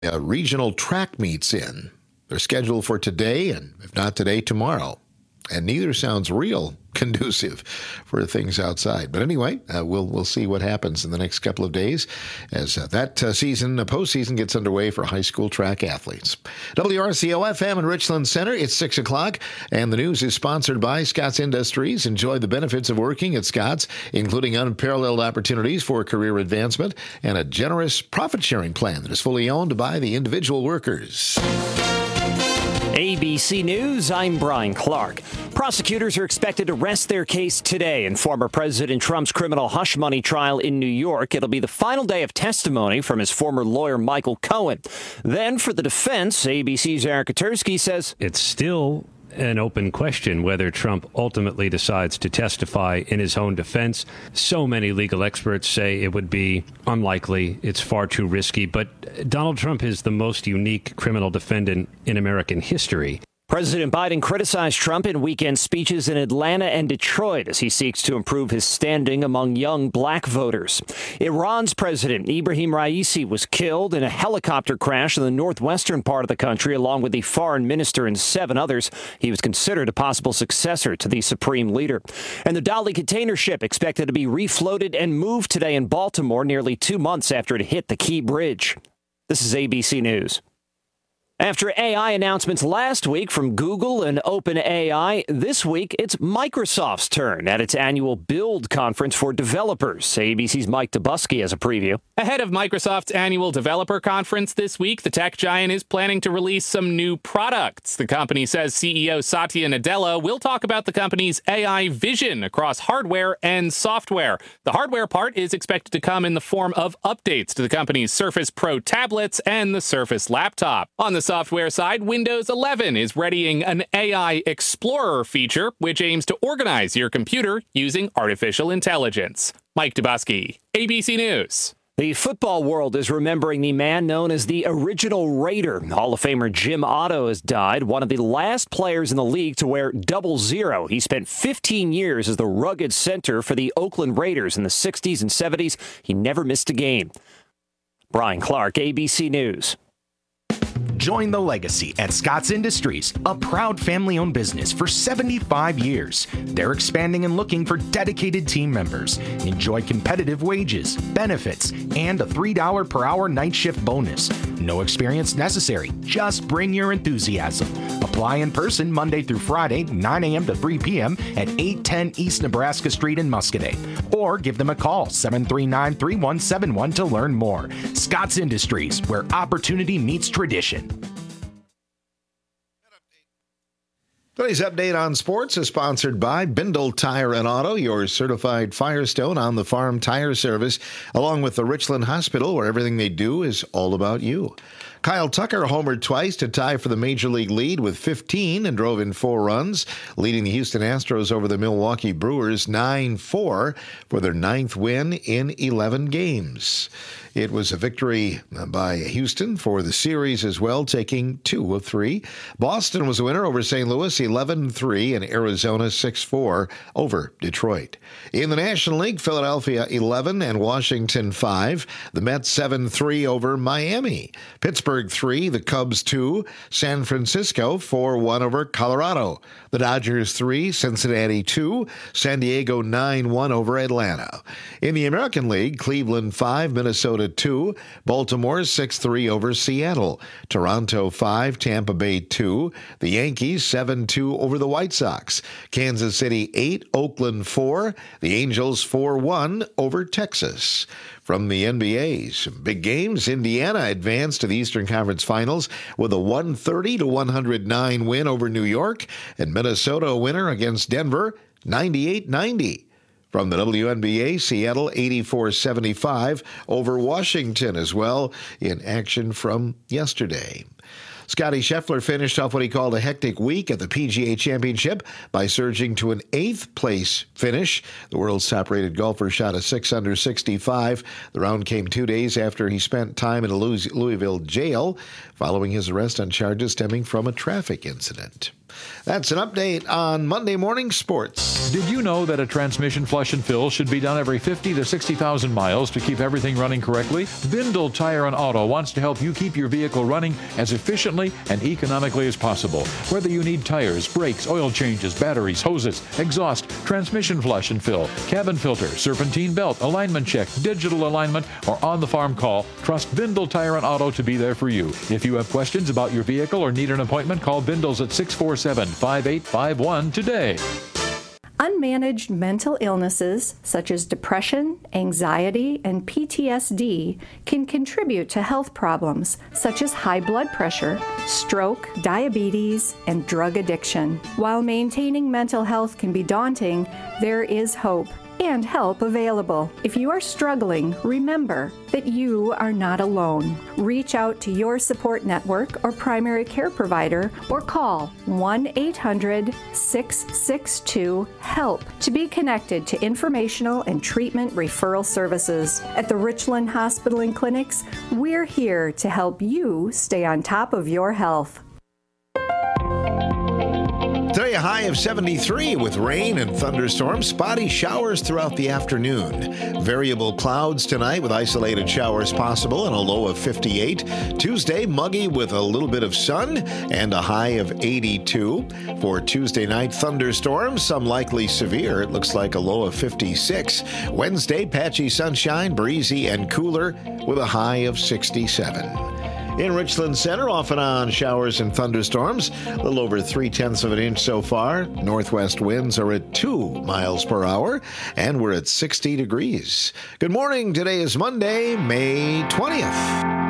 regional track meets in. They're scheduled for today, and if not today, tomorrow. And neither sounds real conducive for things outside. But anyway, we'll see what happens in the next couple of days as that postseason gets underway for high school track athletes. WRCO-FM in Richland Center, it's 6 o'clock, and the news is sponsored by Scott's Industries. Enjoy the benefits of working at Scott's, including unparalleled opportunities for career advancement and a generous profit-sharing plan that is fully owned by the individual workers. ABC News, I'm Brian Clark. Prosecutors are expected to rest their case today in former President Trump's criminal hush money trial in New York. It'll be the final day of testimony from his former lawyer, Michael Cohen. Then for the defense, ABC's Eric Katursky says it's still an open question whether Trump ultimately decides to testify in his own defense. So many legal experts say it would be unlikely. It's far too risky. But Donald Trump is the most unique criminal defendant in American history. President Biden criticized Trump in weekend speeches in Atlanta and Detroit as he seeks to improve his standing among young black voters. Iran's President Ibrahim Raisi was killed in a helicopter crash in the northwestern part of the country, along with the foreign minister and 7 others. He was considered a possible successor to the supreme leader. And the Dali container ship expected to be refloated and moved today in Baltimore nearly 2 months after it hit the Key Bridge. This is ABC News. After AI announcements last week from Google and OpenAI, this week it's Microsoft's turn at its annual Build conference for developers. ABC's Mike Dubusky has a preview. Ahead of Microsoft's annual developer conference this week, the tech giant is planning to release some new products. The company says CEO Satya Nadella will talk about the company's AI vision across hardware and software. The hardware part is expected to come in the form of updates to the company's Surface Pro tablets and the Surface laptop. On the software side, Windows 11 is readying an AI Explorer feature, which aims to organize your computer using artificial intelligence. Mike Dubusky, ABC News. The football world is remembering the man known as the original Raider. Hall of Famer Jim Otto has died, one of the last players in the league to wear 00. He spent 15 years as the rugged center for the Oakland Raiders in the 60s and 70s. He never missed a game. Brian Clark, ABC News. Join the legacy at Scott's Industries, a proud family-owned business for 75 years. They're expanding and looking for dedicated team members. Enjoy competitive wages, benefits, and a $3 per hour night shift bonus. No experience necessary. Just bring your enthusiasm. Apply in person Monday through Friday, 9 a.m. to 3 p.m. at 810 East Nebraska Street in Muscoda. Or give them a call, 739-3171 to learn more. Scott's Industries, where opportunity meets tradition. Today's update on sports is sponsored by Bindle Tire and Auto, your certified Firestone on the farm tire service, along with the Richland Hospital, where everything they do is all about you. Kyle Tucker homered twice to tie for the Major League lead with 15 and drove in 4 runs, leading the Houston Astros over the Milwaukee Brewers 9-4 for their 9th win in 11 games. It was a victory by Houston for the series as well, taking 2 of 3. Boston was a winner over St. Louis 11-3 and Arizona 6-4 over Detroit. In the National League, Philadelphia 11 and Washington 5. The Mets 7-3 over Miami. Pittsburgh 3, the Cubs 2. San Francisco 4-1 over Colorado. The Dodgers 3, Cincinnati 2. San Diego 9-1 over Atlanta. In the American League, Cleveland 5, Minnesota 2, Baltimore 6-3 over Seattle, Toronto 5, Tampa Bay 2, the Yankees 7-2 over the White Sox, Kansas City 8, Oakland 4, the Angels 4-1 over Texas. From the NBA, some big games. Indiana advanced to the Eastern Conference Finals with a 130-109 win over New York, and Minnesota a winner against Denver 98-90. From the WNBA, Seattle 84-75 over Washington as well in action from yesterday. Scottie Scheffler finished off what he called a hectic week at the PGA Championship by surging to an 8th place finish. The world's top-rated golfer shot a 6 under 65. The round came 2 days after he spent time in a Louisville jail following his arrest on charges stemming from a traffic incident. That's an update on Monday Morning Sports. Did you know that a transmission flush and fill should be done every 50 to 60,000 miles to keep everything running correctly? Bindle Tire and Auto wants to help you keep your vehicle running as efficiently and economically as possible. Whether you need tires, brakes, oil changes, batteries, hoses, exhaust, transmission flush and fill, cabin filter, serpentine belt, alignment check, digital alignment, or on-the-farm call, trust Bindle Tire and Auto to be there for you. If you have questions about your vehicle or need an appointment, call Bindles at 647-5851 today. Unmanaged mental illnesses such as depression, anxiety, and PTSD can contribute to health problems such as high blood pressure, stroke, diabetes, and drug addiction. While maintaining mental health can be daunting, there is hope and help available. If you are struggling, remember that you are not alone. Reach out to your support network or primary care provider or call 1-800-662-HELP to be connected to informational and treatment referral services. At the Richland Hospital and Clinics, we're here to help you stay on top of your health. Today, a high of 73 with rain and thunderstorms, spotty showers throughout the afternoon. Variable clouds tonight with isolated showers possible and a low of 58. Tuesday, muggy with a little bit of sun and a high of 82. For Tuesday night, thunderstorms, some likely severe. It looks like a low of 56. Wednesday, patchy sunshine, breezy and cooler with a high of 67. In Richland Center, off and on showers and thunderstorms, a little over 0.3 of an inch so far. Northwest winds are at 2 miles per hour, and we're at 60 degrees. Good morning. Today is Monday, May 20th.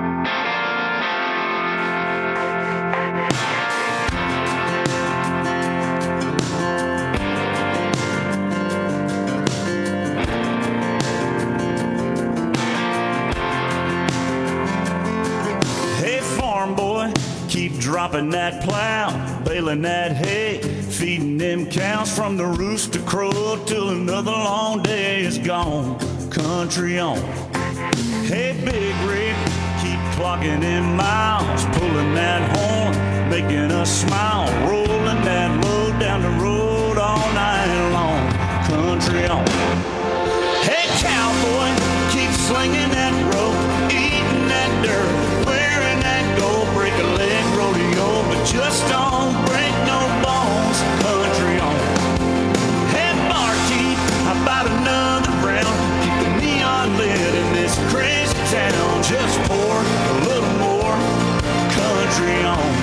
Dropping that plow, baling that hay, feeding them cows from the rooster crow till another long day is gone. Country on. Hey, Big Rick, keep clocking in miles, pulling that horn, making us smile, rolling that load down the road all night long. Country on. Hey, cowboy, keep slinging that rope, eating that dirt, wearing that gold, break a leg. But just don't break no bones, country on. Hey, barkeep, how about another round? Keep the neon lit in this crazy town. Just pour a little more, country on.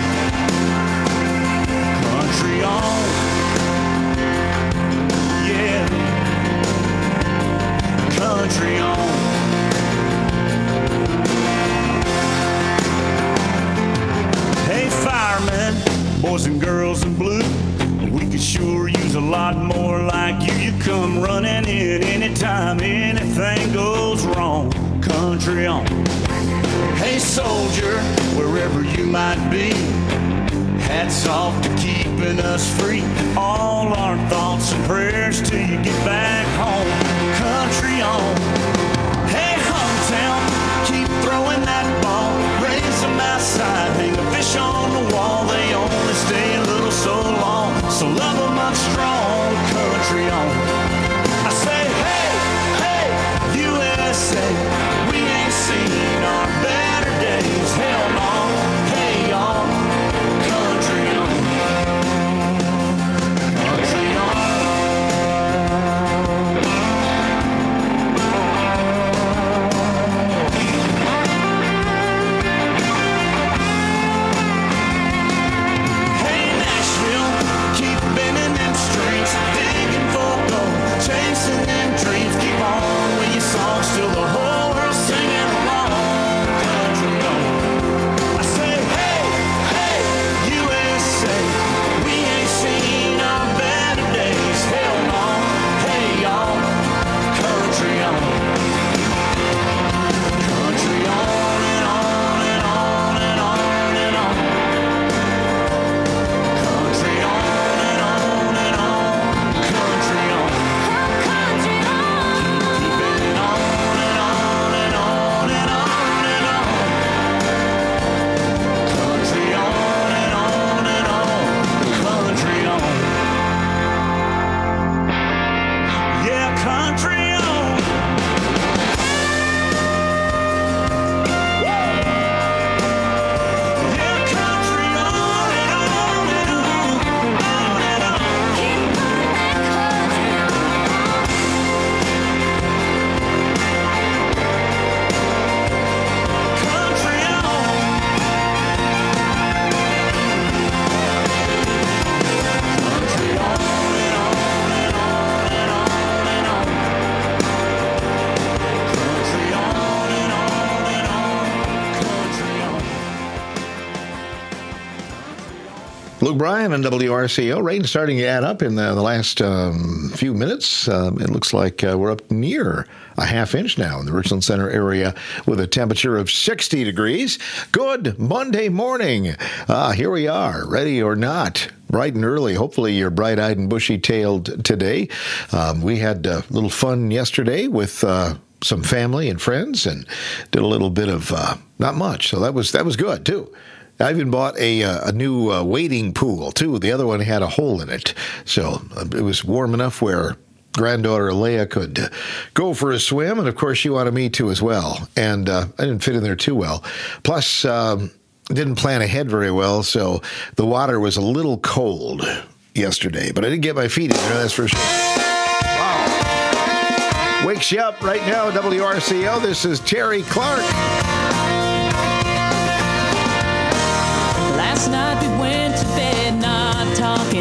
Country on. Yeah. Country on. Firemen, boys and girls in blue, we could sure use a lot more like you. You come running in anytime anything goes wrong. Country on. Hey, soldier, wherever you might be, hats off to keeping us free. All our thoughts and prayers till you get back home. Country on. Hey, hometown, keep throwing that ball, raise them outside, hang a fish on the wall. They only stay a little so long, so love them up strong. Country on. I say, hey, hey, USA, we ain't seen our better days. Hell no, hey y'all, country on. Country on. Luke Bryan on WRCO. Rain starting to add up in the last few minutes. It looks like we're up near a half inch now in the Richland Center area with a temperature of 60 degrees. Good Monday morning. Here we are, ready or not. Bright and early. Hopefully you're bright-eyed and bushy-tailed today. We had a little fun yesterday with some family and friends and did a little bit of not much. So that was good, too. I even bought a new wading pool, too. The other one had a hole in it. So it was warm enough where granddaughter Leia could go for a swim. And, of course, she wanted me to as well. And I didn't fit in there too well. Plus, didn't plan ahead very well. So the water was a little cold yesterday. But I didn't get my feet in there, that's for sure. Wow. Wakes you up right now, WRCO. This is Terry Clark. Last night we went to bed not talking,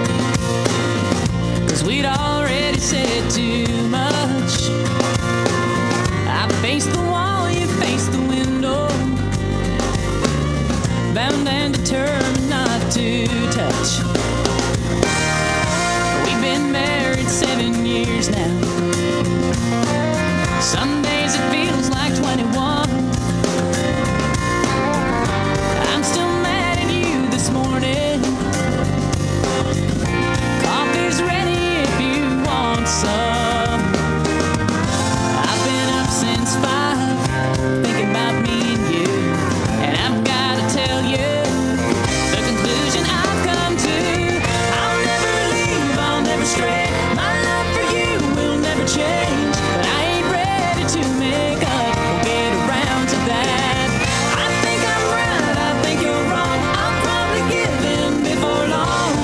'cause we'd already said too much. I faced the wall, you faced the window, bound and determined not to touch. We've been married 7 years now. Some days it feels like 21. I'm still mad at you this morning. Coffee's ready if you want some. I've been up since 5, thinking about me and you. And I've got to tell you the conclusion I've come to. I'll never leave, I'll never stray. My love for you will never change. But I ain't ready to make up or get around to that. I think I'm right, I think you're wrong. I'll probably give in before long.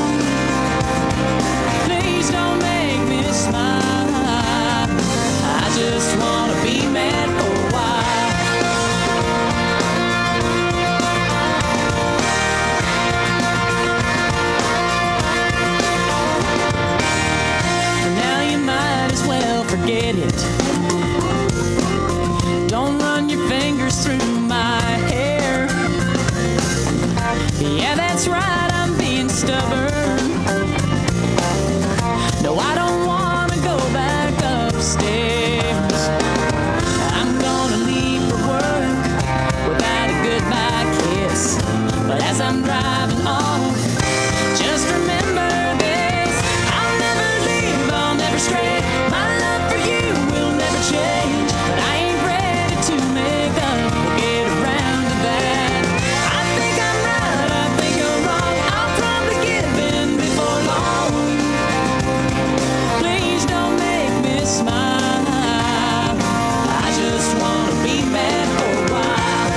Please don't make me smile. I just want to be mad for a while. For now you might as well forget it. Don't run your fingers through my hair. Yeah, that's right, I'm being stubborn. No, I don't want to go back upstairs. I'm gonna leave for work without a goodbye kiss. But as I'm driving off, just remember this. I'll never leave, I'll never stray. My love for you will never change. But I ain't ready to make up or get around to that. I think I'm right, I think you're wrong. I'll probably give in before long. Please don't make me smile. I just want to be mad for a while.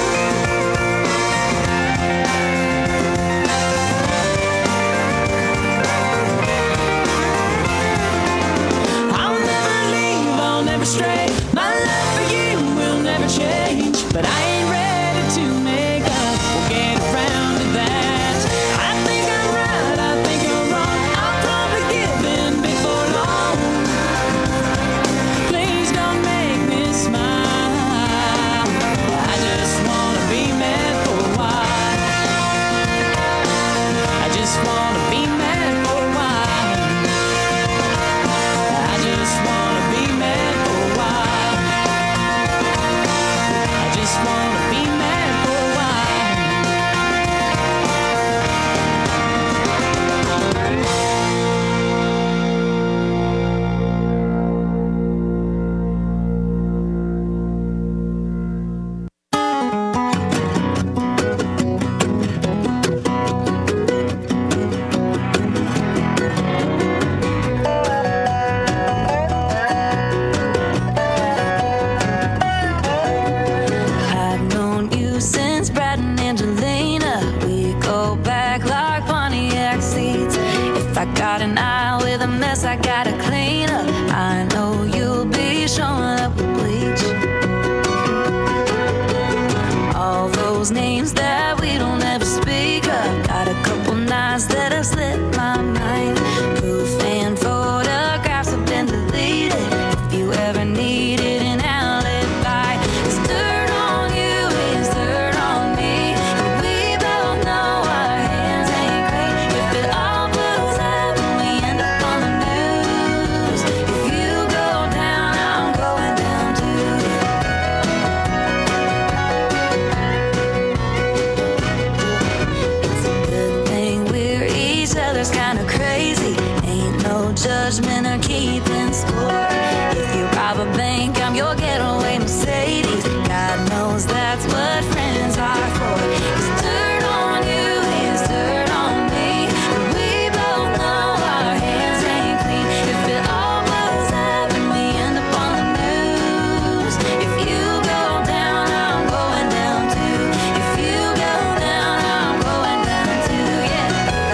I'll never leave, I'll never stray. My love for you will never change. But I ain't ready to make up or get around to that. I think I'm right, I think you're wrong. I'll probably give in before long. Please don't make me smile. I just want to be mad for a while. I just want to be mad for a while. I just want to be mad for a while. I just want to be mad for a while. I've known you since Brad and Angelina. We go back like Pontiac seats. If I got an aisle with a mess, I gotta clean up. I know you'll be showing up with bleach. All those names that we don't ever speak of. Got a couple nights that have slipped my mind. Proof and photographs have been deleted. If you ever needed an alibi, it's dirt on you, it's dirt on me. We both know our hands ain't judgment or keeping score. If you rob a bank, I'm your getaway Mercedes. God knows that's what friends are for. 'Cause dirt on you is dirt on me. And we both know our hands ain't clean. If it all blows up and we end up on the news. If you go down, I'm going down too. If you go down, I'm going down too, yeah.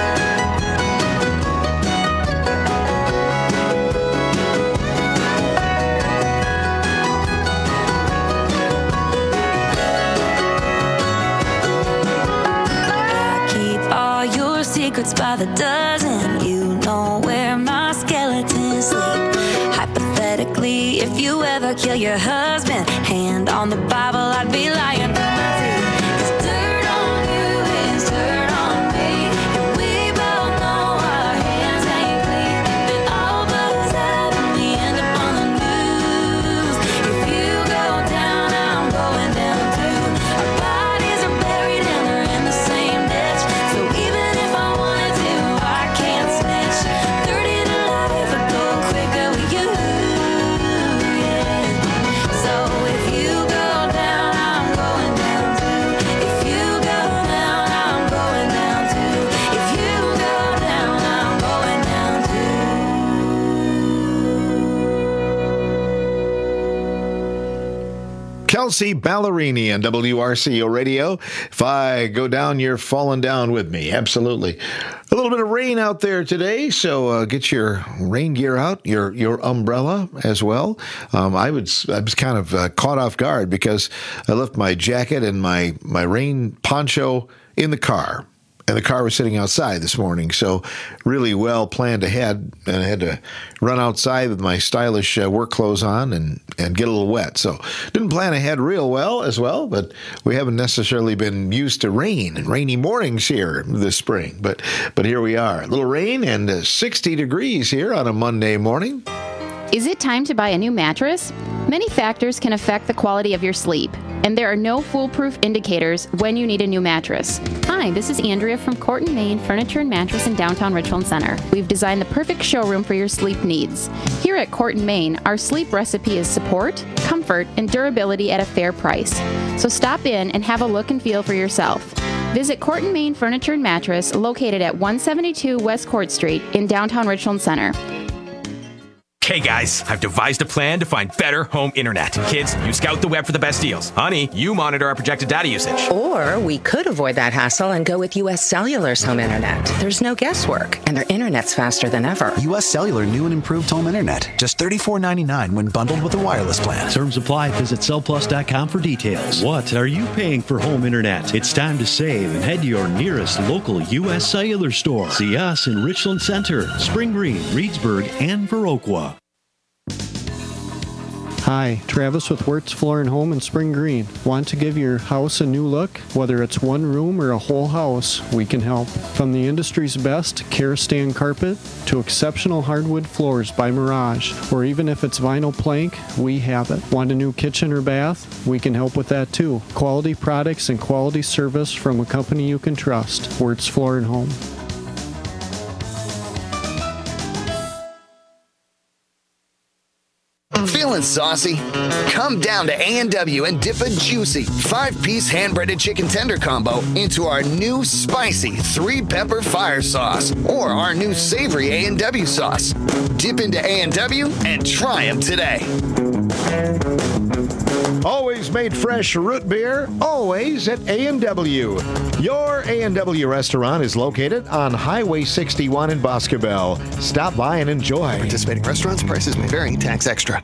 All your secrets by the dozen. You know where my skeletons sleep. Hypothetically, if you ever kill your husband, hand on the Bible, I'd be lying through my teeth. 'Cause dirt on you is dirt on me. And we both know our hands ain't clean. If it all blows up and we end up on the news. If you go down, I'm going down too. Our bodies are buried and they're in the same ditch. So even if I wanted to, I can't snitch. 30 to life would go quicker with you, yeah. So if you go down, I'm going down too. If you go down, I'm going down too. If you go down, I'm going down too. Kelsey Ballerini on WRCO Radio. If I go down, you're falling down with me. Absolutely. A little bit of rain out there today, so get your rain gear out, your umbrella as well. I was kind of caught off guard because I left my jacket and my rain poncho in the car. And the car was sitting outside this morning, so really well planned ahead. And I had to run outside with my stylish work clothes on and get a little wet. So didn't plan ahead real well as well, but we haven't necessarily been used to rain and rainy mornings here this spring. But here we are. A little rain and 60 degrees here on a Monday morning. Is it time to buy a new mattress? Many factors can affect the quality of your sleep, and there are no foolproof indicators when you need a new mattress. Hi, this is Andrea from Corton, Maine Furniture and Mattress in downtown Richland Center. We've designed the perfect showroom for your sleep needs. Here at Corton, Maine, our sleep recipe is support, comfort, and durability at a fair price. So stop in and have a look and feel for yourself. Visit Corton, Maine Furniture and Mattress, located at 172 West Court Street in downtown Richland Center. Hey guys, I've devised a plan to find better home internet. Kids, you scout the web for the best deals. Honey, you monitor our projected data usage. Or we could avoid that hassle and go with U.S. Cellular's home internet. There's no guesswork, and their internet's faster than ever. U.S. Cellular new and improved home internet. Just $34.99 when bundled with a wireless plan. Terms apply. Visit cellplus.com for details. What are you paying for home internet? It's time to save and head to your nearest local U.S. Cellular store. See us in Richland Center, Spring Green, Reedsburg, and Viroqua. Hi, Travis with Wirtz Floor & Home in Spring Green. Want to give your house a new look? Whether it's one room or a whole house, we can help. From the industry's best Kerastane carpet to exceptional hardwood floors by Mirage, or even if it's vinyl plank, we have it. Want a new kitchen or bath? We can help with that too. Quality products and quality service from a company you can trust. Wirtz Floor & Home. Feeling saucy? Come down to A&W and dip a juicy 5-piece hand-breaded chicken tender combo into our new spicy 3-pepper fire sauce or our new savory A&W sauce. Dip into A&W and try them today. Always made fresh root beer, always at A&W. Your A&W restaurant is located on Highway 61 in Boscobel. Stop by and enjoy. Participating restaurants, prices may vary, tax extra.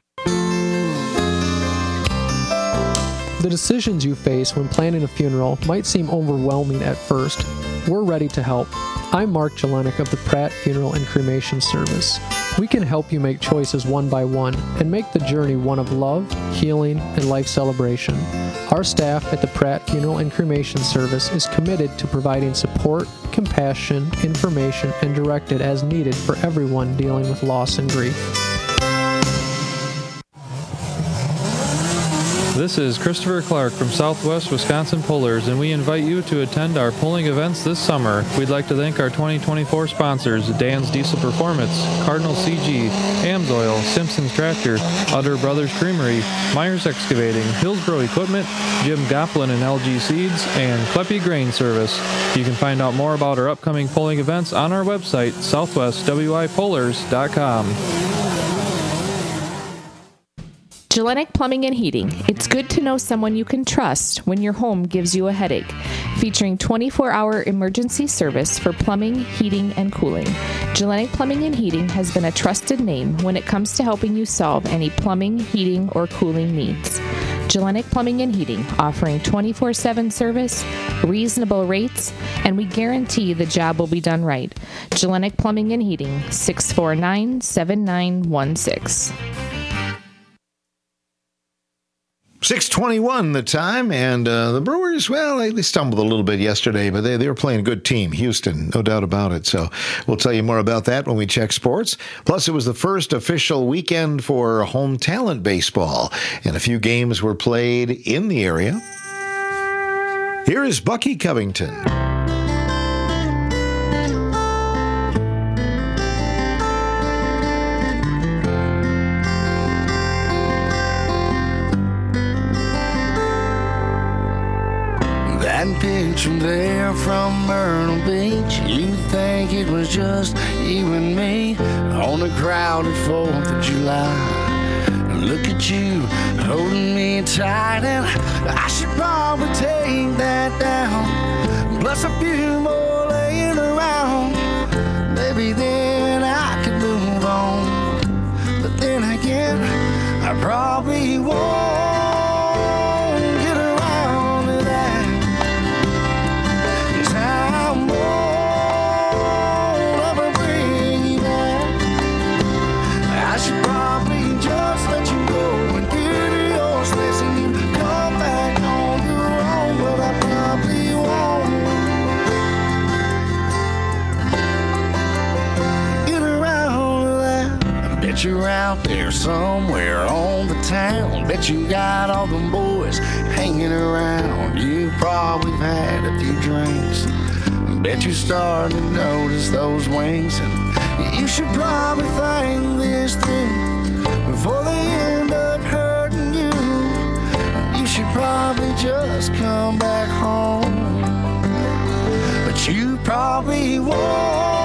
The decisions you face when planning a funeral might seem overwhelming at first. We're ready to help. I'm Mark Jelenik of the Pratt Funeral and Cremation Service. We can help you make choices one by one and make the journey one of love, healing, and life celebration. Our staff at the Pratt Funeral and Cremation Service is committed to providing support, compassion, information, and directed as needed for everyone dealing with loss and grief. This is Christopher Clark from Southwest Wisconsin Pullers, and we invite you to attend our pulling events this summer. We'd like to thank our 2024 sponsors, Dan's Diesel Performance, Cardinal CG, Amsoil, Simpson's Tractor, Utter Brothers Creamery, Myers Excavating, Hillsboro Equipment, Jim Goplin and LG Seeds, and Kleppe Grain Service. You can find out more about our upcoming pulling events on our website, southwestwipullers.com. Gellenic Plumbing and Heating. It's good to know someone you can trust when your home gives you a headache. Featuring 24-hour emergency service for plumbing, heating, and cooling. Gellenic Plumbing and Heating has been a trusted name when it comes to helping you solve any plumbing, heating, or cooling needs. Gellenic Plumbing and Heating, offering 24/7 service, reasonable rates, and we guarantee the job will be done right. Gellenic Plumbing and Heating, 649-7916. 6:21 the time, and the Brewers, well, they stumbled a little bit yesterday, but they were playing a good team, Houston, no doubt about it. So we'll tell you more about that when we check sports. Plus, it was the first official weekend for home talent baseball, and a few games were played in the area. Here is Bucky Covington. That picture there from Myrtle Beach, you think it was just you and me on a crowded 4th of July. Look at you holding me tight, and I should probably take that down, plus a few more laying around. Maybe then I could move on, but then again I probably won't. You're out there somewhere on the town. Bet you got all them boys hanging around. You probably had a few drinks. Bet you're starting to notice those wings, and you should probably think this through before they end up hurting you. You should probably just come back home, but you probably won't.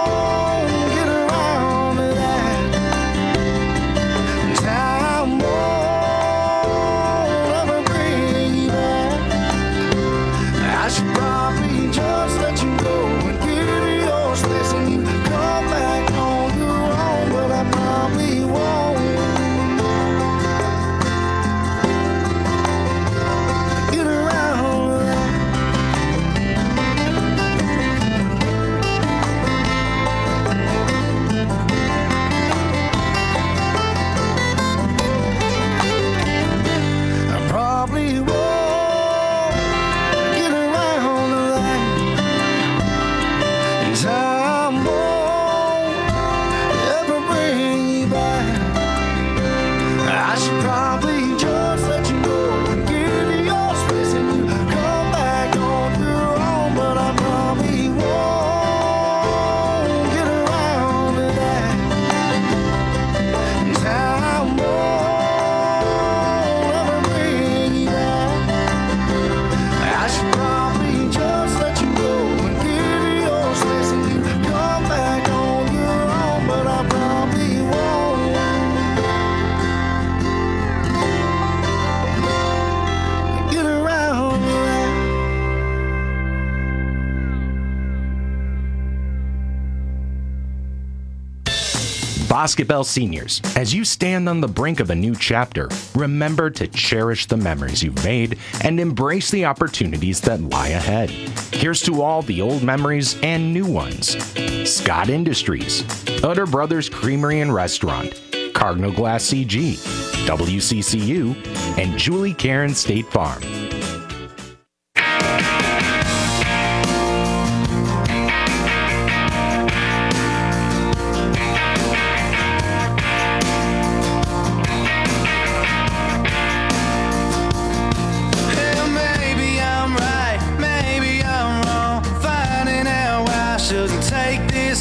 Basketball seniors, as you stand on the brink of a new chapter, remember to cherish the memories you've made and embrace the opportunities that lie ahead. Here's to all the old memories and new ones. Scott Industries, Utter Brothers Creamery and Restaurant, Cardinal Glass CG, WCCU, and Julie Karen State Farm.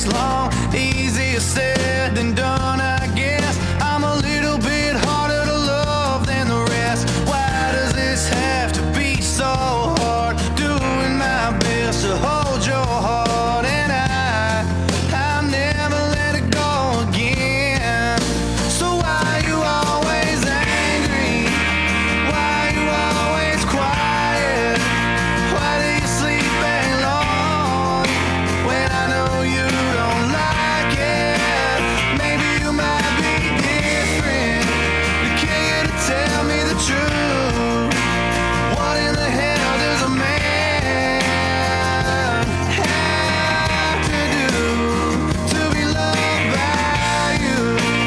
this long. Easier said than done, I guess. I'm a little bit harder to love than the rest. Why does this have to be so hard? Doing my best to hold your heart, and I'll never let it go again. So why you always angry? Why you always quiet? Why do you sleep alone when I know you don't like it? Maybe you might be different. You can't tell me the truth. What in the hell does a man have to do to be loved by you?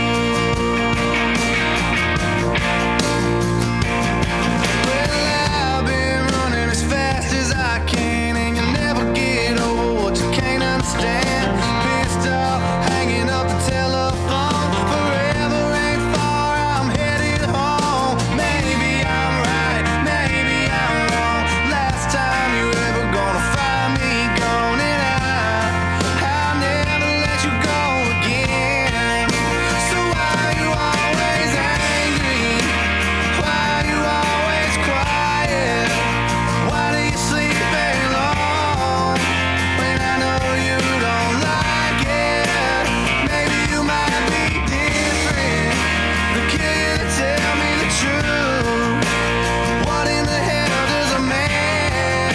Well, I've been running as fast as I can, and you'll never get over what you can't understand. Pissed off, hanging up the telephone. Forever ain't far, I'm headed home. Maybe I'm right, maybe I'm wrong. Last time you ever gonna find me gone, and I'll never let you go again. So why you always angry? Why you always quiet? Why do you sleep alone when I know you don't like it? Maybe you might be different, but can you tell me the truth? What in the hell does a man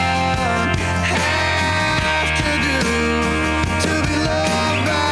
have to do to be loved by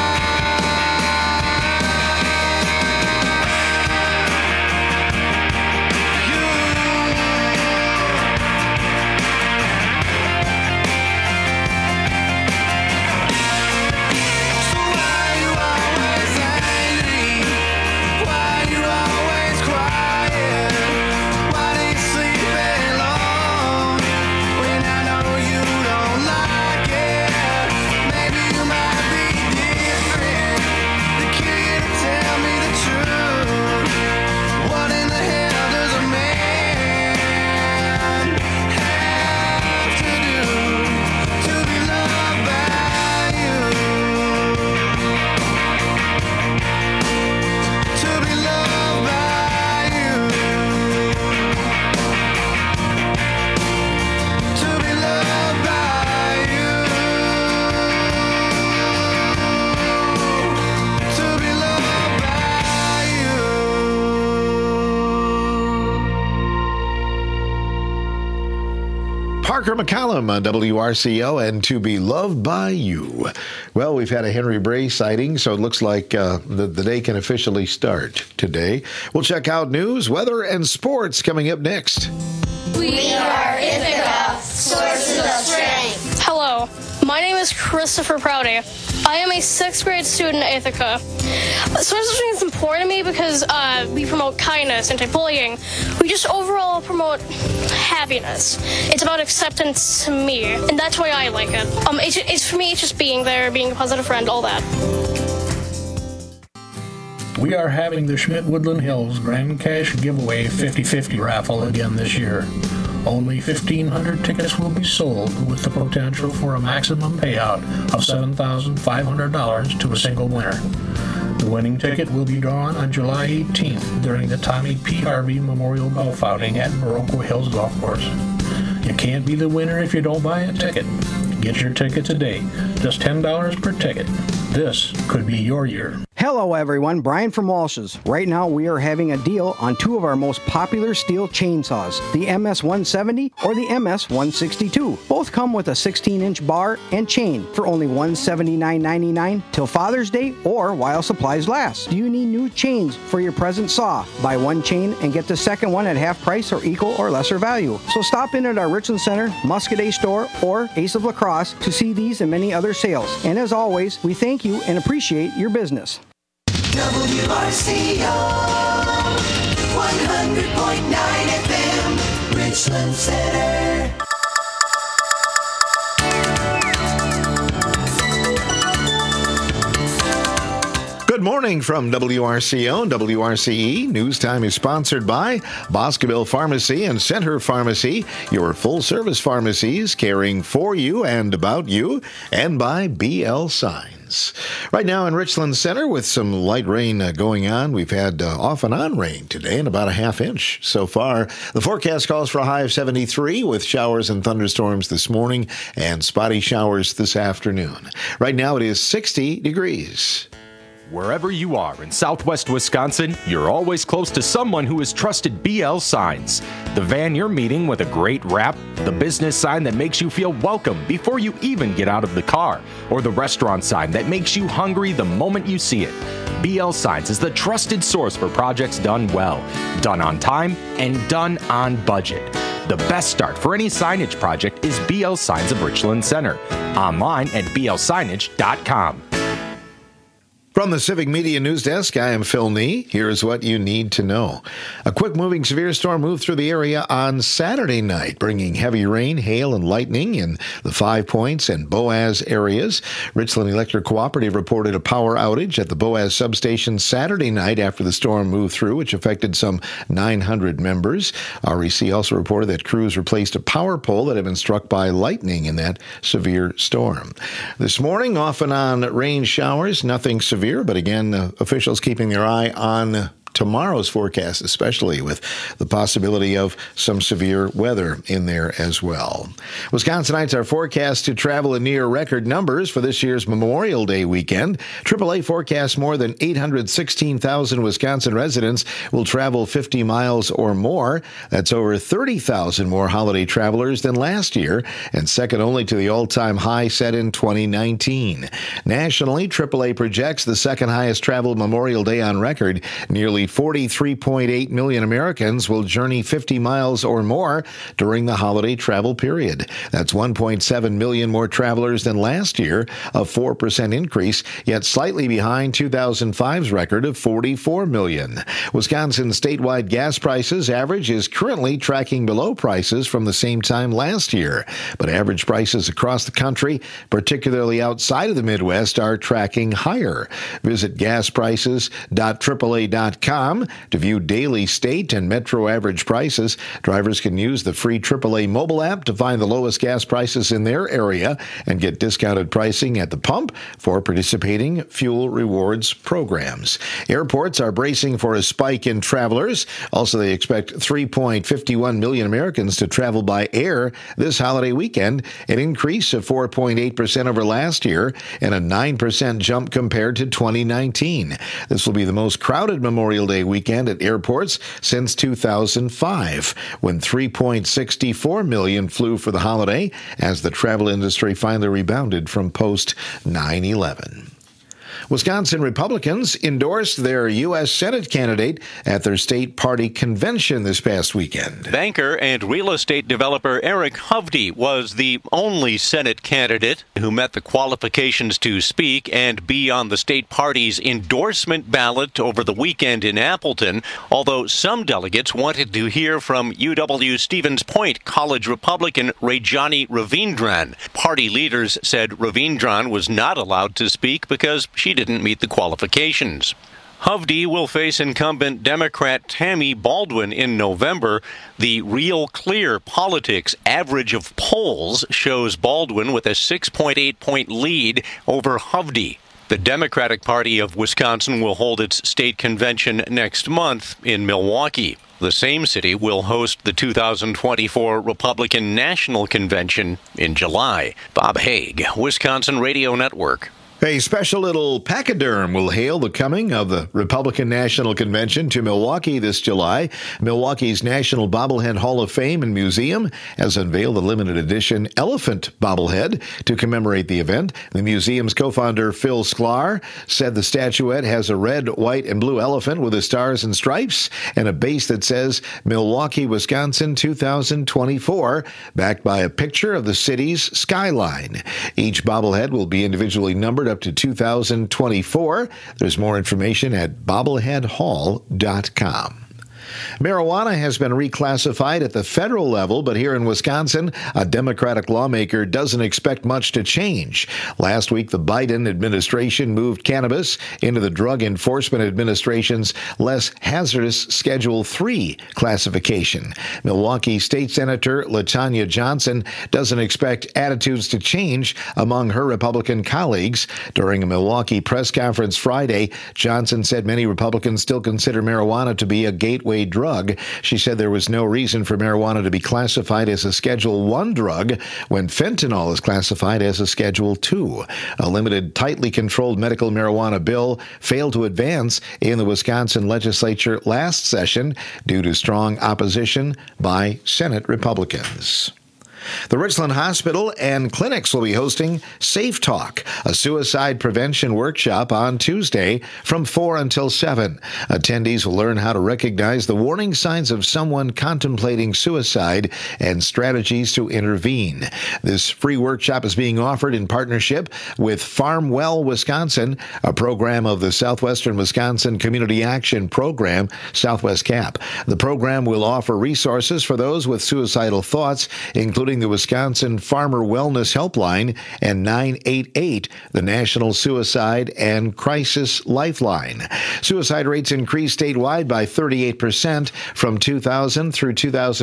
Parker McCallum on WRCO and To Be Loved by You. Well, we've had a Henry Bray sighting, so it looks like the day can officially start today. We'll check out news, weather, and sports coming up next. We are Ithaca, sources of strength. Hello, my name is Christopher Prouty. I am a 6th grade student at Ithaca. Sources of strength is important to me because we promote kindness, anti-bullying. We just overall promote happiness. It's about acceptance to me, and that's why I like it. It's for me, it's just being there, being a positive friend, all that. We are having the Schmidt Woodland Hills Grand Cash Giveaway 50-50 raffle again this year. Only 1,500 tickets will be sold, with the potential for a maximum payout of $7,500 to a single winner. The winning ticket will be drawn on July 18th during the Tommy P. Harvey Memorial Golf Outing at Morocco Hills Golf Course. You can't be the winner if you don't buy a ticket. Get your ticket today. Just $10 per ticket. This could be your year. Hello everyone, Brian from Walsh's. Right now we are having a deal on two of our most popular steel chainsaws, the MS-170 or the MS-162. Both come with a 16-inch bar and chain for only $179.99 till Father's Day or while supplies last. Do you need new chains for your present saw? Buy one chain and get the second one at half price or equal or lesser value. So stop in at our Richland Center, Muscadet store, or Ace of La Crosse to see these and many other sales. And as always, we thank you and appreciate your business. WRCO 100.9 FM, Richland Center. Good morning from WRCO and WRCE. News Time is sponsored by Boscoville Pharmacy and Center Pharmacy, your full-service pharmacies caring for you and about you, and by BL Signs. winds. Right now in Richland Center with some light rain going on. We've had off and on rain today and about a half inch so far. The forecast calls for a high of 73 with showers and thunderstorms this morning and spotty showers this afternoon. Right now it is 60 degrees. Wherever you are in southwest Wisconsin, you're always close to someone who has trusted BL Signs. The van you're meeting with a great wrap, the business sign that makes you feel welcome before you even get out of the car, or the restaurant sign that makes you hungry the moment you see it. BL Signs is the trusted source for projects done well, done on time, and done on budget. The best start for any signage project is BL Signs of Richland Center. Online at blsignage.com. From the Civic Media News Desk, I am Phil Nee. Here's what you need to know. A quick-moving severe storm moved through the area on Saturday night, bringing heavy rain, hail, and lightning in the 5 Points and Boaz areas. Richland Electric Cooperative reported a power outage at the Boaz substation Saturday night after the storm moved through, which affected some 900 members. REC also reported that crews replaced a power pole that had been struck by lightning in that severe storm. This morning, off and on rain showers, nothing severe. But again, officials keeping their eye on tomorrow's forecast, especially with the possibility of some severe weather in there as well. Wisconsinites are forecast to travel in near record numbers for this year's Memorial Day weekend. AAA forecasts more than 816,000 Wisconsin residents will travel 50 miles or more. That's over 30,000 more holiday travelers than last year, and second only to the all-time high set in 2019. Nationally, AAA projects the second highest traveled Memorial Day on record. Nearly 43.8 million Americans will journey 50 miles or more during the holiday travel period. That's 1.7 million more travelers than last year, a 4% increase, yet slightly behind 2005's record of 44 million. Wisconsin's statewide gas prices average is currently tracking below prices from the same time last year, but average prices across the country, particularly outside of the Midwest, are tracking higher. Visit gasprices.aaa.com to view daily state and metro average prices. Drivers can use the free AAA mobile app to find the lowest gas prices in their area and get discounted pricing at the pump for participating fuel rewards programs. Airports are bracing for a spike in travelers. Also, they expect 3.51 million Americans to travel by air this holiday weekend, an increase of 4.8% over last year and a 9% jump compared to 2019. This will be the most crowded Memorial Day weekend at airports since 2005, when 3.64 million flew for the holiday as the travel industry finally rebounded from post 9/11. Wisconsin Republicans endorsed their U.S. Senate candidate at their state party convention this past weekend. Banker and real estate developer Eric Hovde was the only Senate candidate who met the qualifications to speak and be on the state party's endorsement ballot over the weekend in Appleton, although some delegates wanted to hear from UW Stevens Point College Republican Rajani Ravindran. Party leaders said Ravindran was not allowed to speak because she didn't meet the qualifications. Hovde will face incumbent Democrat Tammy Baldwin in November. The Real Clear Politics average of polls shows Baldwin with a 6.8-point lead over Hovde. The Democratic Party of Wisconsin will hold its state convention next month in Milwaukee. The same city will host the 2024 Republican National Convention in July. Bob Haig, Wisconsin Radio Network. A special little pachyderm will hail the coming of the Republican National Convention to Milwaukee this July. Milwaukee's National Bobblehead Hall of Fame and Museum has unveiled the limited edition elephant bobblehead to commemorate the event. The museum's co-founder, Phil Sklar, said the statuette has a red, white, and blue elephant with the stars and stripes and a base that says Milwaukee, Wisconsin 2024, backed by a picture of the city's skyline. Each bobblehead will be individually numbered up to 2024. There's more information at bobbleheadhall.com. Marijuana has been reclassified at the federal level, but here in Wisconsin, a Democratic lawmaker doesn't expect much to change. Last week, the Biden administration moved cannabis into the Drug Enforcement Administration's less hazardous Schedule III classification. Milwaukee State Senator LaTanya Johnson doesn't expect attitudes to change among her Republican colleagues. During a Milwaukee press conference Friday, Johnson said many Republicans still consider marijuana to be a gateway drug. She said there was no reason for marijuana to be classified as a Schedule I drug when fentanyl is classified as a Schedule II. A limited, tightly controlled medical marijuana bill failed to advance in the Wisconsin legislature last session due to strong opposition by Senate Republicans. The Richland Hospital and clinics will be hosting Safe Talk, a suicide prevention workshop on Tuesday from 4 until 7. Attendees will learn how to recognize the warning signs of someone contemplating suicide and strategies to intervene. This free workshop is being offered in partnership with Farm Well Wisconsin, a program of the Southwestern Wisconsin Community Action Program, Southwest CAP. The program will offer resources for those with suicidal thoughts, including the Wisconsin Farmer Wellness Helpline and 988, the National Suicide and Crisis Lifeline. Suicide rates increased statewide by 38% from 2000 through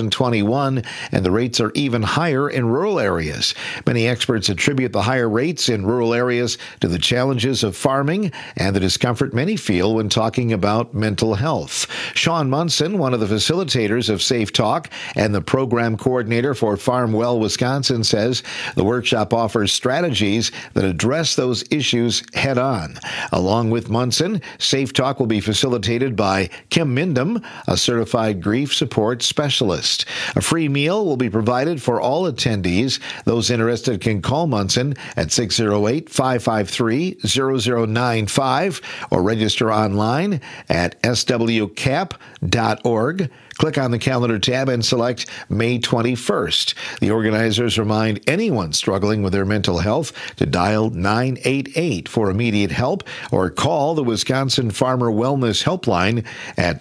2021, and the rates are even higher in rural areas. Many experts attribute the higher rates in rural areas to the challenges of farming and the discomfort many feel when talking about mental health. Sean Munson, one of the facilitators of Safe Talk and the program coordinator for Farm Well Wisconsin, says the workshop offers strategies that address those issues head on. Along with Munson, Safe Talk will be facilitated by Kim Mindam, a certified grief support specialist. A free meal will be provided for all attendees. Those interested can call Munson at 608-553-0095 or register online at swcap.org. Click on the calendar tab and select May 21st. The organizers remind anyone struggling with their mental health to dial 988 for immediate help or call the Wisconsin Farmer Wellness Helpline at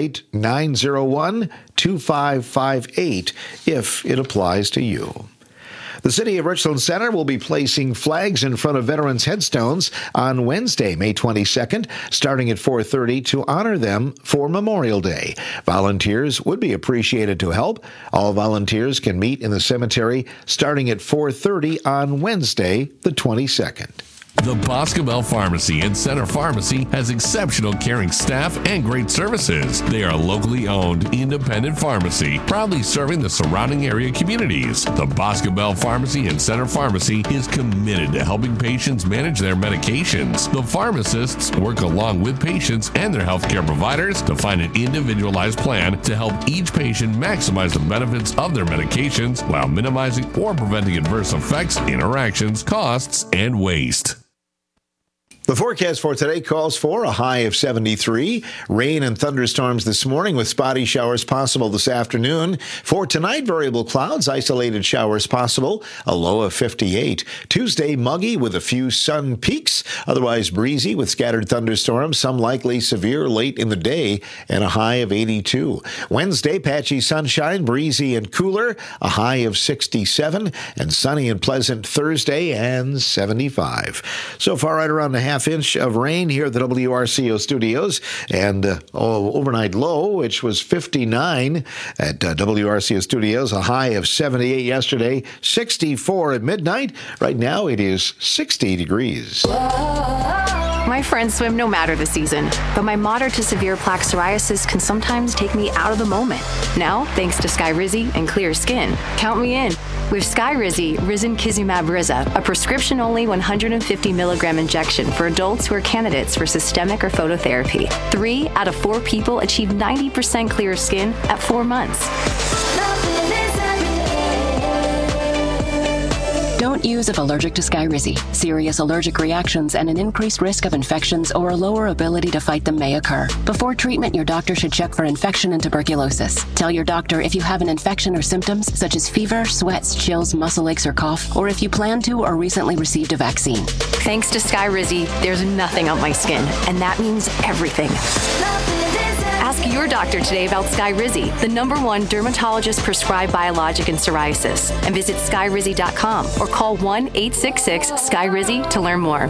888-901-2558 if it applies to you. The City of Richland Center will be placing flags in front of veterans' headstones on Wednesday, May 22nd, starting at 4:30 to honor them for Memorial Day. Volunteers would be appreciated to help. All volunteers can meet in the cemetery starting at 4:30 on Wednesday, the 22nd. The Boscobel Pharmacy and Center Pharmacy has exceptional caring staff and great services. They are a locally owned, independent pharmacy, proudly serving the surrounding area communities. The Boscobel Pharmacy and Center Pharmacy is committed to helping patients manage their medications. The pharmacists work along with patients and their healthcare providers to find an individualized plan to help each patient maximize the benefits of their medications while minimizing or preventing adverse effects, interactions, costs, and waste. The forecast for today calls for a high of 73, rain and thunderstorms this morning with spotty showers possible this afternoon. For tonight, variable clouds, isolated showers possible, a low of 58. Tuesday, muggy with a few sun peaks, otherwise breezy with scattered thunderstorms, some likely severe late in the day, and a high of 82. Wednesday, patchy sunshine, breezy and cooler, a high of 67, and sunny and pleasant Thursday and 75. So far, right around a half inch of rain here at the WRCO studios, and overnight low, which was 59 at WRCO studios, a high of 78 yesterday, 64 at midnight. Right now it is 60 degrees. My friends swim no matter the season, but my moderate to severe plaque psoriasis can sometimes take me out of the moment. Now, thanks to Skyrizi and clear skin, count me in. With Skyrizi, Risankizumab Riza, a prescription-only 150 milligram injection for adults who are candidates for systemic or phototherapy. 3 out of 4 people achieve 90% clear skin at 4 months. Don't use if allergic to Skyrizi. Serious allergic reactions and an increased risk of infections or a lower ability to fight them may occur. Before treatment, your doctor should check for infection and tuberculosis. Tell your doctor if you have an infection or symptoms such as fever, sweats, chills, muscle aches, or cough, or if you plan to or recently received a vaccine. Thanks to Skyrizi, there's nothing on my skin, and that means everything. Ask your doctor today about Skyrizi, the #1 dermatologist-prescribed biologic in psoriasis. And visit skyrizi.com or call 1-866-SKYRIZI to learn more.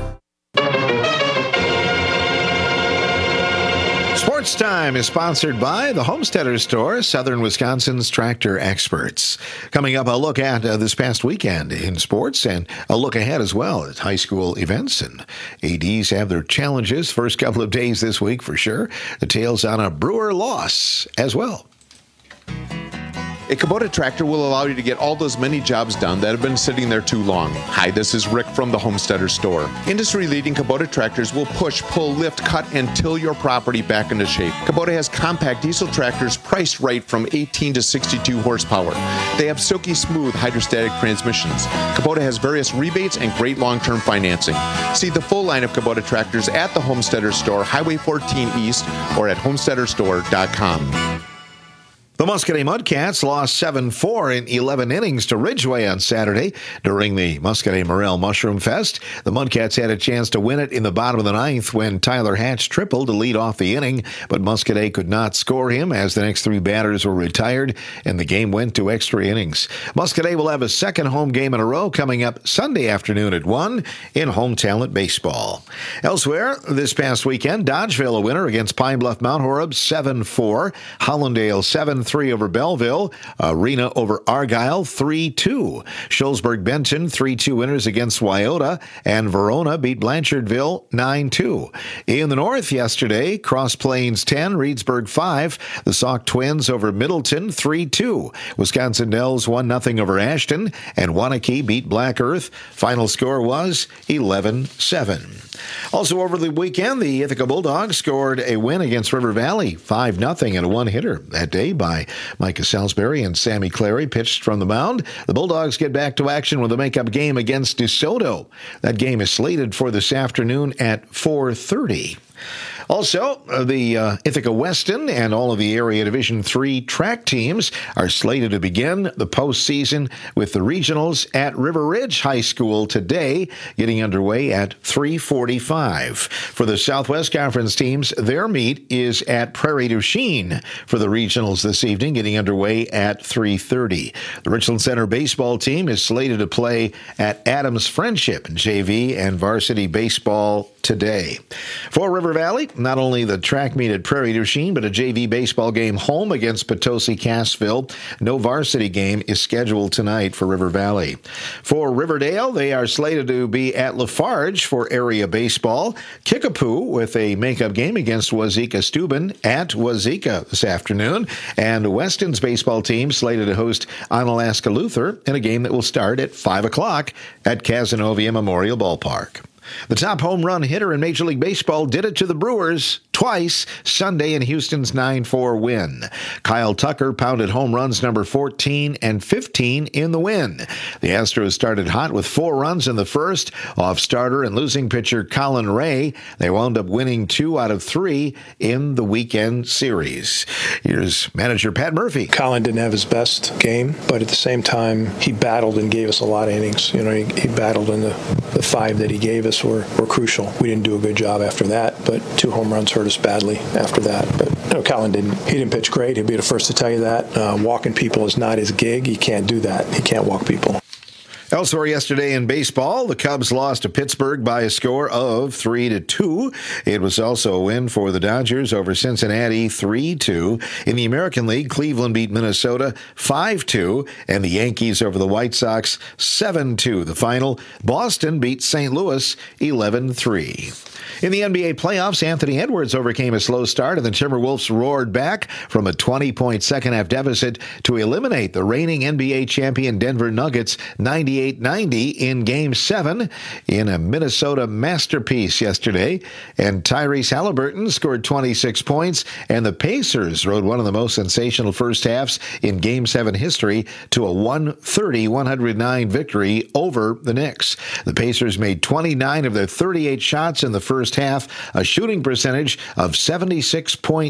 Sports Time is sponsored by the Homesteader Store, Southern Wisconsin's tractor experts. Coming up, a look at this past weekend in sports and a look ahead as well at high school events. And ADs have their challenges first couple of days this week for sure. The tales on a Brewer loss as well. A Kubota tractor will allow you to get all those many jobs done that have been sitting there too long. Hi, this is Rick from the Homesteader Store. Industry-leading Kubota tractors will push, pull, lift, cut, and till your property back into shape. Kubota has compact diesel tractors priced right from 18 to 62 horsepower. They have silky smooth hydrostatic transmissions. Kubota has various rebates and great long-term financing. See the full line of Kubota tractors at the Homesteader Store, Highway 14 East, or at homesteaderstore.com. The Muscadet Mudcats lost 7-4 in 11 innings to Ridgeway on Saturday during the Muscadet Morel Mushroom Fest. The Mudcats had a chance to win it in the bottom of the ninth when Tyler Hatch tripled to lead off the inning, but Muscadet could not score him as the next three batters were retired, and the game went to extra innings. Muscadet will have a second home game in a row coming up Sunday afternoon at 1 in Home Talent Baseball. Elsewhere, this past weekend, Dodgeville a winner against Pine Bluff Mount Horeb 7-4, Hollandale 7-3 over Belleville, Arena over Argyle 3-2. Shullsburg Benton 3-2 winners against Wyoda, and Verona beat Blanchardville 9-2. In the north yesterday, Cross Plains 10, Reedsburg 5, the Sauk Twins over Middleton 3-2. Wisconsin Dells 1-0 over Ashton, and Waunakee beat Black Earth. Final score was 11-7. Also over the weekend, the Ithaca Bulldogs scored a win against River Valley 5-0 and a one-hitter that day by Micah Salisbury and Sammy Clary pitched from the mound. The Bulldogs get back to action with a makeup game against DeSoto. That game is slated for this afternoon at 4:30. Also, the Ithaca Weston and all of the area Division III track teams are slated to begin the postseason with the regionals at River Ridge High School today, getting underway at 3:45. For the Southwest Conference teams, their meet is at Prairie du Chien for the regionals this evening, getting underway at 3:30. The Richland Center baseball team is slated to play at Adams Friendship in JV and varsity baseball today. For River Valley, not only the track meet at Prairie du Chien, but a JV baseball game home against Potosi Cassville. No varsity game is scheduled tonight for River Valley. For Riverdale, they are slated to be at Lafarge for area baseball. Kickapoo with a makeup game against Wazeeka Steuben at Wazeeka this afternoon. And Weston's baseball team slated to host Onalaska Luther in a game that will start at 5 o'clock at Cazenovia Memorial Ballpark. The top home run hitter in Major League Baseball did it to the Brewers twice Sunday in Houston's 9-4 win. Kyle Tucker pounded home runs number 14 and 15 in the win. The Astros started hot with 4 runs in the first off starter and losing pitcher Colin Ray. They wound up winning 2 out of 3 in the weekend series. Here's manager Pat Murphy. Colin didn't have his best game, but at the same time, he battled and gave us a lot of innings. You know, he battled, and the 5 that he gave us were crucial. We didn't do a good job after that, but 2 home runs hurt us badly after that. But you know, Colin didn't pitch great. He'd be the first to tell you that. Walking people is not his gig. He can't do that. He can't walk people. Elsewhere yesterday in baseball, the Cubs lost to Pittsburgh by a score of 3-2. It was also a win for the Dodgers over Cincinnati 3-2. In the American League, Cleveland beat Minnesota 5-2, and the Yankees over the White Sox 7-2. The final, Boston beat St. Louis 11-3. In the NBA playoffs, Anthony Edwards overcame a slow start, and the Timberwolves roared back from a 20-point second-half deficit to eliminate the reigning NBA champion Denver Nuggets 98-90 in Game 7 in a Minnesota masterpiece yesterday. And Tyrese Halliburton scored 26 points, and the Pacers rode one of the most sensational first halves in Game 7 history to a 130-109 victory over the Knicks. The Pacers made 29 of their 38 shots in the first half, a shooting percentage of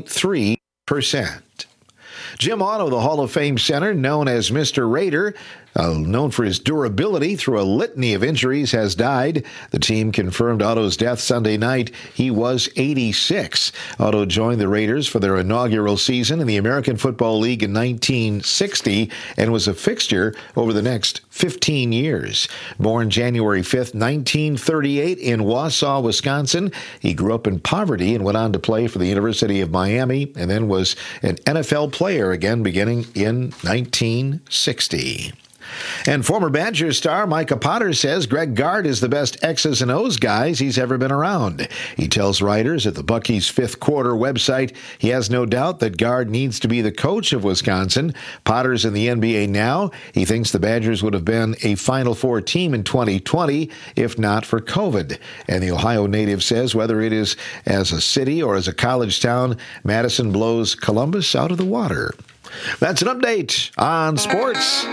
76.3%. Jim Otto, the Hall of Fame center, known as Mr. Raider, known for his durability through a litany of injuries, has died. The team confirmed Otto's death Sunday night. He was 86. Otto joined the Raiders for their inaugural season in the American Football League in 1960 and was a fixture over the next 15 years. Born January 5th, 1938 in Wausau, Wisconsin, he grew up in poverty and went on to play for the University of Miami and then was an NFL player again beginning in 1960. And former Badgers star Micah Potter says Greg Gard is the best X's and O's guys he's ever been around. He tells writers at the Bucky's Fifth Quarter website he has no doubt that Gard needs to be the coach of Wisconsin. Potter's in the NBA now. He thinks the Badgers would have been a Final Four team in 2020 if not for COVID. And the Ohio native says whether it is as a city or as a college town, Madison blows Columbus out of the water. That's an update on sports.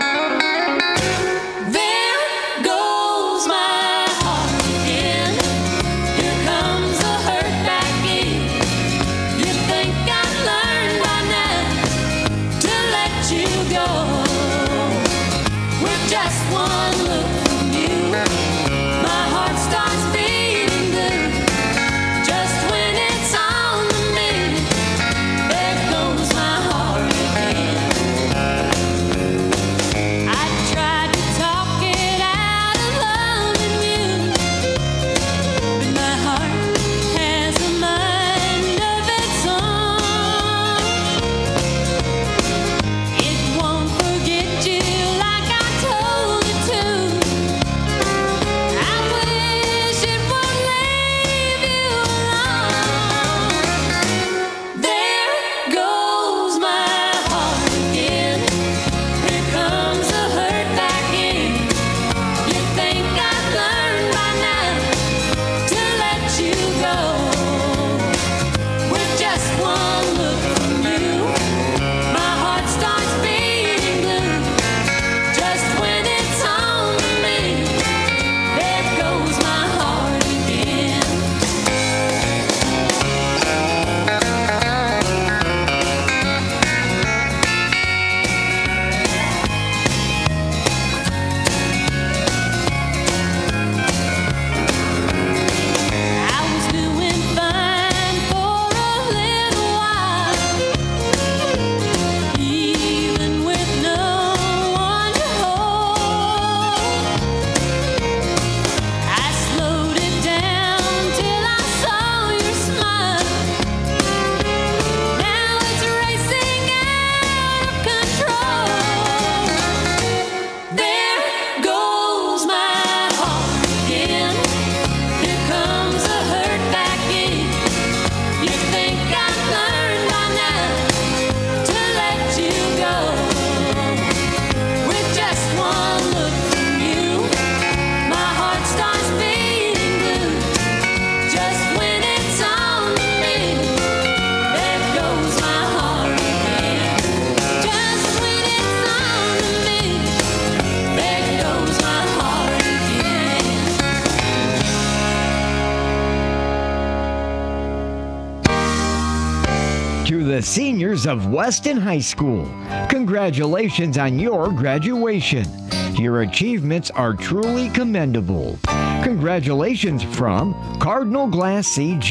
Seniors of Weston High School, congratulations on your graduation. Your achievements are truly commendable. Congratulations from Cardinal Glass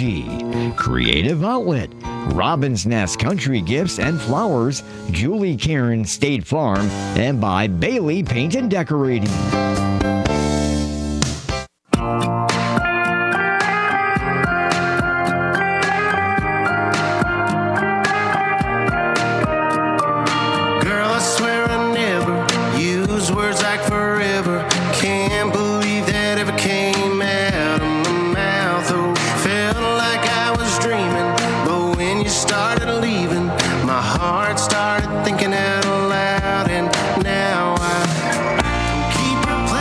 CG, Creative Outlet, Robin's Nest Country Gifts and Flowers, Julie Karen State Farm, and by Bailey Paint and Decorating. Started thinking out loud, and now I keep replacing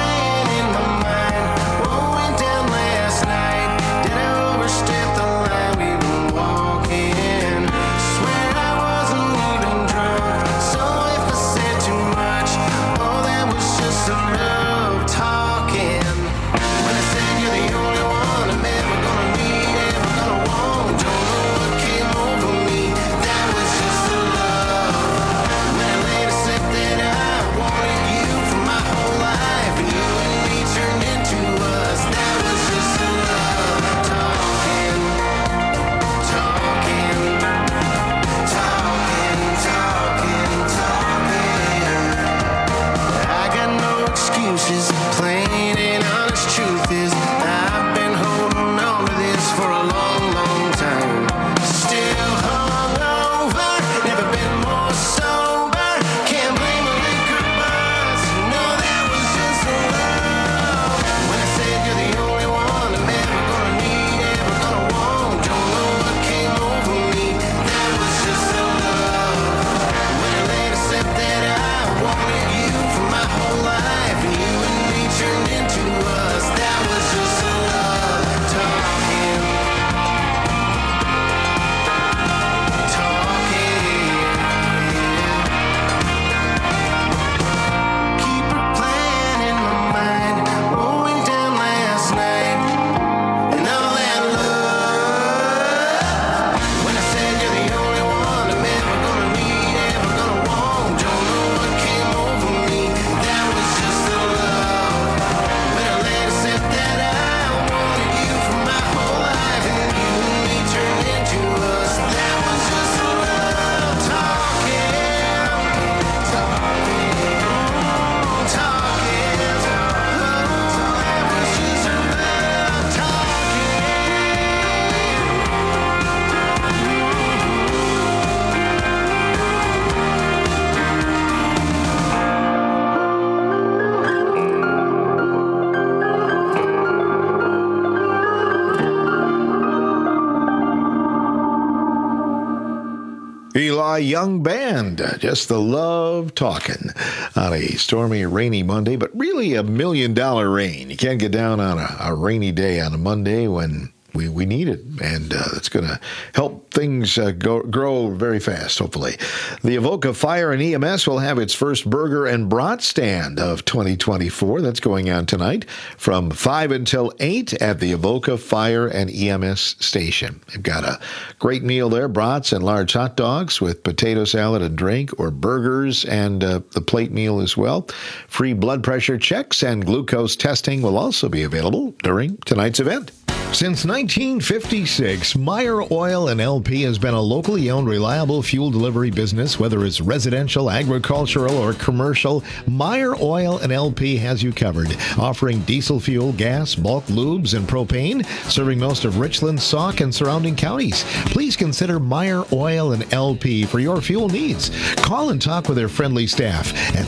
Eli Young Band, just the love talking on a stormy, rainy Monday, but really $1 million rain. You can't get down on a rainy day on a Monday when we need it, and it's going to help things grow very fast, hopefully. The Avoca Fire and EMS will have its first burger and brat stand of 2024. That's going on tonight from 5 until 8 at the Avoca Fire and EMS station. They've got a great meal there, brats and large hot dogs with potato salad and drink, or burgers and the plate meal as well. Free blood pressure checks and glucose testing will also be available during tonight's event. Since 1956, Meyer Oil and LP has been a locally owned, reliable fuel delivery business. Whether it's residential, agricultural, or commercial, Meyer Oil and LP has you covered. Offering diesel fuel, gas, bulk lubes, and propane, serving most of Richland, Sauk, and surrounding counties. Please consider Meyer Oil and LP for your fuel needs. Call and talk with their friendly staff at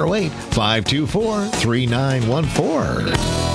608-524-3914.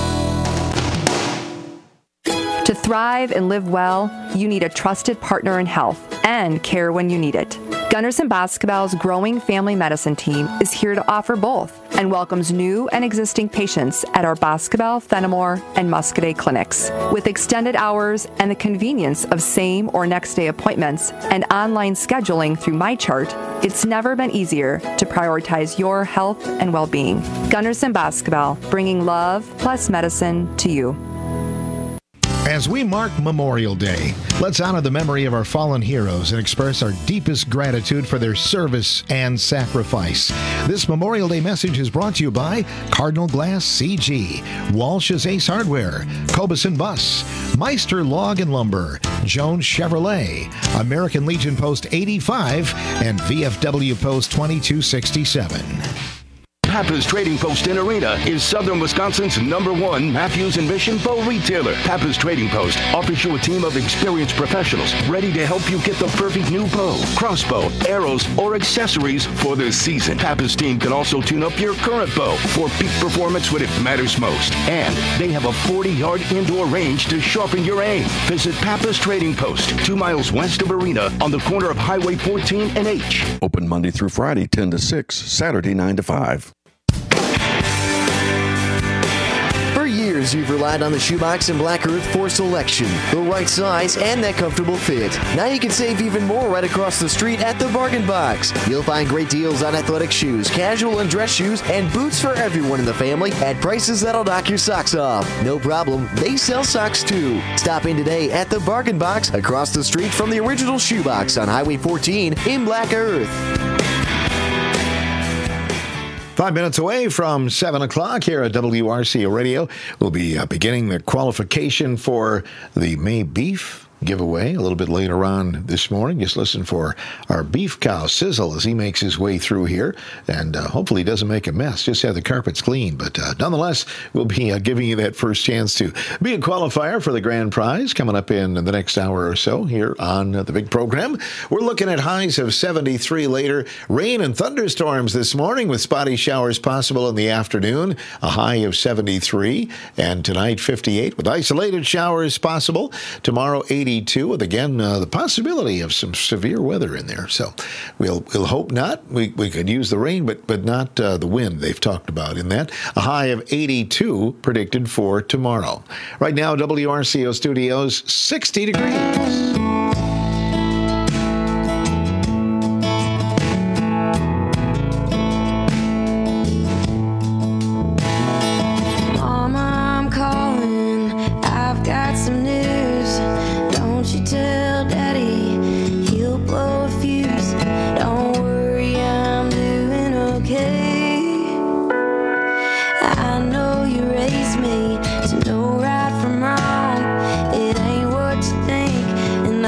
To thrive and live well, you need a trusted partner in health and care when you need it. Gunderson Boscobel's growing family medicine team is here to offer both and welcomes new and existing patients at our Boscobel, Fenimore, and Muscadet clinics. With extended hours and the convenience of same or next day appointments and online scheduling through MyChart, it's never been easier to prioritize your health and well-being. Gunderson Boscobel, bringing love plus medicine to you. As we mark Memorial Day, let's honor the memory of our fallen heroes and express our deepest gratitude for their service and sacrifice. This Memorial Day message is brought to you by Cardinal Glass CG, Walsh's Ace Hardware, Cobeson Bus, Meister Log and Lumber, Jones Chevrolet, American Legion Post 85, and VFW Post 2267. Pappas Trading Post in Arena is Southern Wisconsin's #1 Matthews and Mission bow retailer. Pappas Trading Post offers you a team of experienced professionals ready to help you get the perfect new bow, crossbow, arrows, or accessories for the season. Pappas team can also tune up your current bow for peak performance when it matters most. And they have a 40-yard indoor range to sharpen your aim. Visit Pappas Trading Post, 2 miles west of Arena on the corner of Highway 14 and H. Open Monday through Friday, 10 to 6, Saturday, 9 to 5. For years, you've relied on the Shoebox and Black Earth for selection, the right size, and that comfortable fit. Now you can save even more right across the street at the Bargain Box. You'll find great deals on athletic shoes, casual and dress shoes, and boots for everyone in the family at prices that'll knock your socks off. No problem, they sell socks too. Stop in today at the Bargain Box across the street from the original Shoebox on Highway 14 in Black Earth. 5 minutes away from 7 o'clock here at WRCO Radio. We'll be beginning the qualification for the May Beef giveaway a little bit later on this morning. Just listen for our beef cow Sizzle as he makes his way through here, and hopefully doesn't make a mess. Just have the carpets clean. But nonetheless, we'll be giving you that first chance to be a qualifier for the grand prize coming up in the next hour or so here on the big program. We're looking at highs of 73 later. Rain and thunderstorms this morning with spotty showers possible in the afternoon. A high of 73. And tonight, 58 with isolated showers possible. Tomorrow, 82, with again the possibility of some severe weather in there. So we'll hope not. We could use the rain, but not the wind they've talked about in that. A high of 82 predicted for tomorrow. Right now, WRCO Studios, 60 degrees. Me to know right from wrong. It ain't what you think, and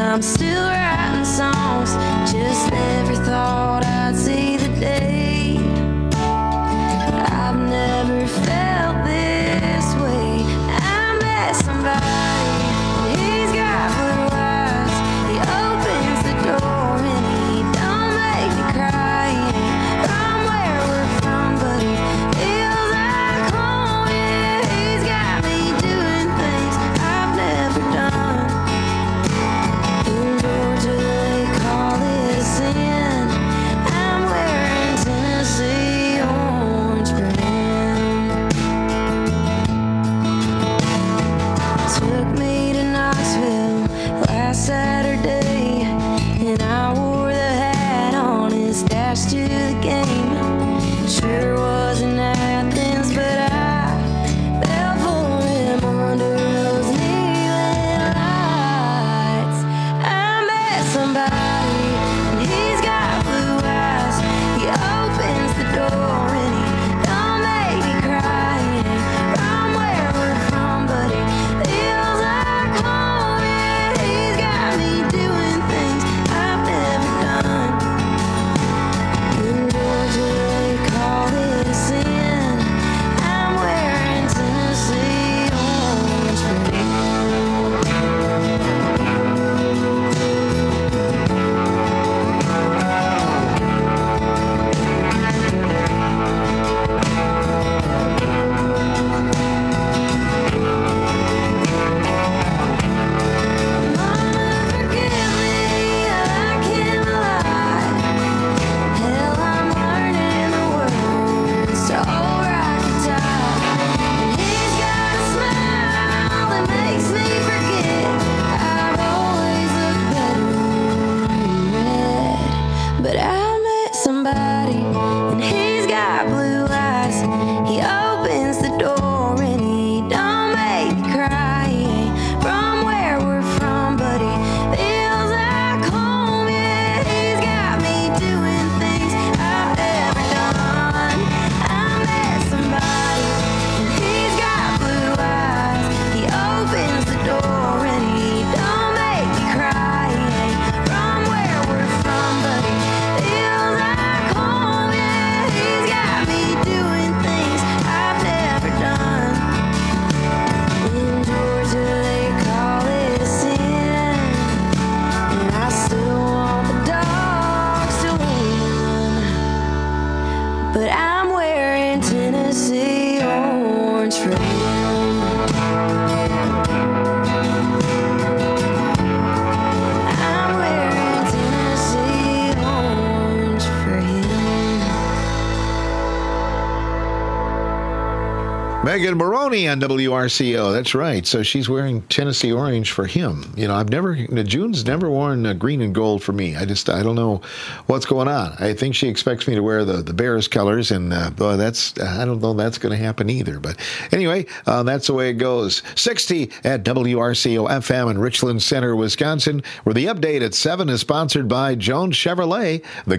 Megan Maroney on WRCO. That's right. So she's wearing Tennessee orange for him. You know, June's never worn green and gold for me. I don't know what's going on. I think she expects me to wear the Bears colors, and I don't know that's going to happen either. But anyway, that's the way it goes. 60 at WRCO FM in Richland Center, Wisconsin, where the update at 7 is sponsored by Jones Chevrolet. The